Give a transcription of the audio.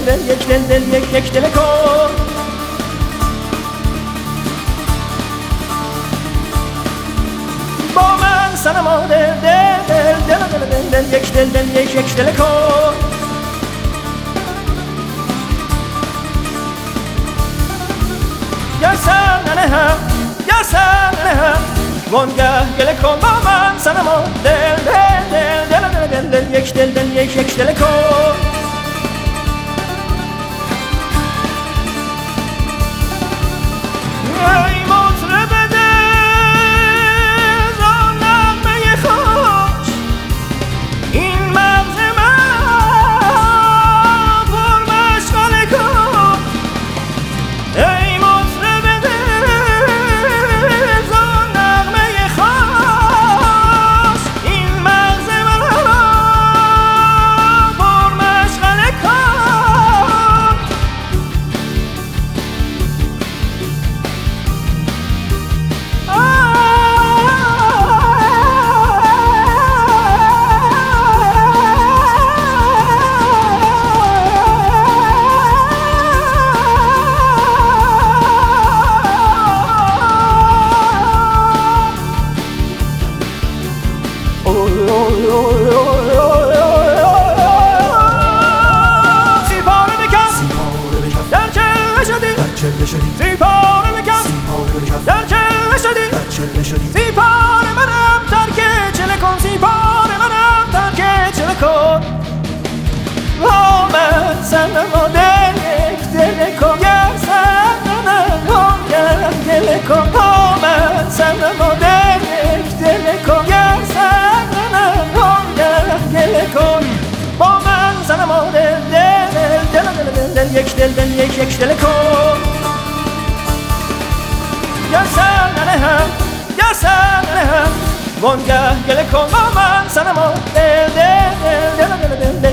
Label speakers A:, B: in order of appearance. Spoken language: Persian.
A: یک دل یک دل کن. با من صنما دل یک دل یک دل کن. گر سر ننهم وانگه گله کن. با من صنما دل یک دل یک دل کن. ای مطرب دل آن نغمه خوش، این مغز من پر مشغله کن. ای مطرب دل آن نغمه خوش، این مغز من پر مشغله کن. سیپاره بکن در چله شدی، سیپاره بکن در چله شدی. سیپاره منم ترک چله کن، سیپاره منم ترک چله کن. با من صنما دل یک دل کن. گر صنما دل کن. با من صنما دل یک دل کن. گر صنما دل کن. با من صنما دل یک دل یک دل کن. گر سر ننهم وانگه گله کن. با من صنما دل